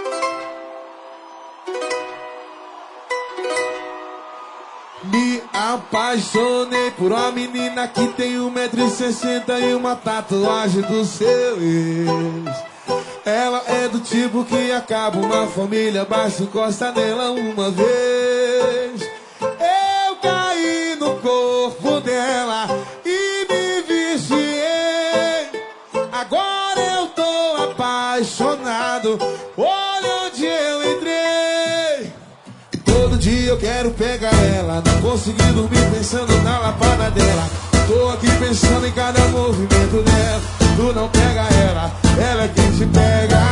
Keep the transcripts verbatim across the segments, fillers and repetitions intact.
Me apaixonei por uma menina que tem um metro e sessenta e uma tatuagem do seu ex. Ela é do tipo que acaba uma família, basta encostar nela uma vez. Eu caí no corpo dela e me viciei. Agora eu tô apaixonado, olha onde eu entrei. Todo dia eu quero pegar ela, não consegui dormir pensando na lapada dela. Tô aqui pensando em cada movimento dela. Tu não pega ela, ela é quem te pega.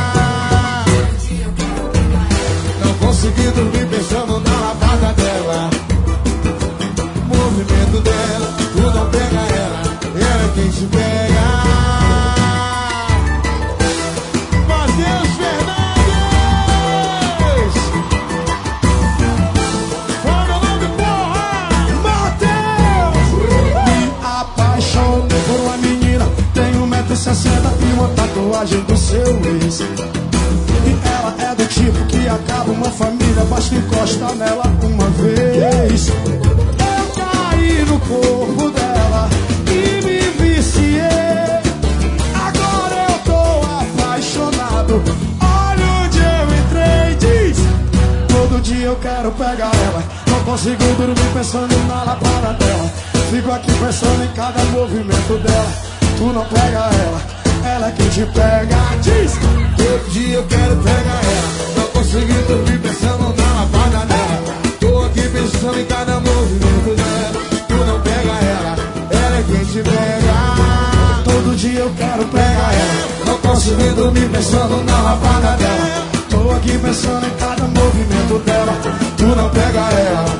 Não consegui dormir pensando na lapada dela. Movimento dela, tu não pega ela, ela é quem te pega. Matheus Fernandes! Fala o nome, porra! Matheus! Me apaixonei por uma menina, tem um metro e sessenta e uma tatuagem do seu ex. E ela é do tipo que acaba uma família, basta encostar nela uma vez. Eu caí no corpo dela e me viciei. Agora eu tô apaixonado, olha onde eu entrei. Diz, todo dia eu quero pegar ela, não consigo dormir pensando na lapada dela. Fico aqui pensando em cada movimento dela. Tu não pega ela, ela é quem te pega. Diz, todo dia eu quero pegar ela, não consegui dormir pensando na lapada dela. Tô aqui pensando em cada movimento dela. Tu não pega ela, ela é quem te pega. todo dia eu quero pegar ela, não consegui dormir pensando na lapada dela. tô aqui pensando em cada movimento dela. Tu não pega ela,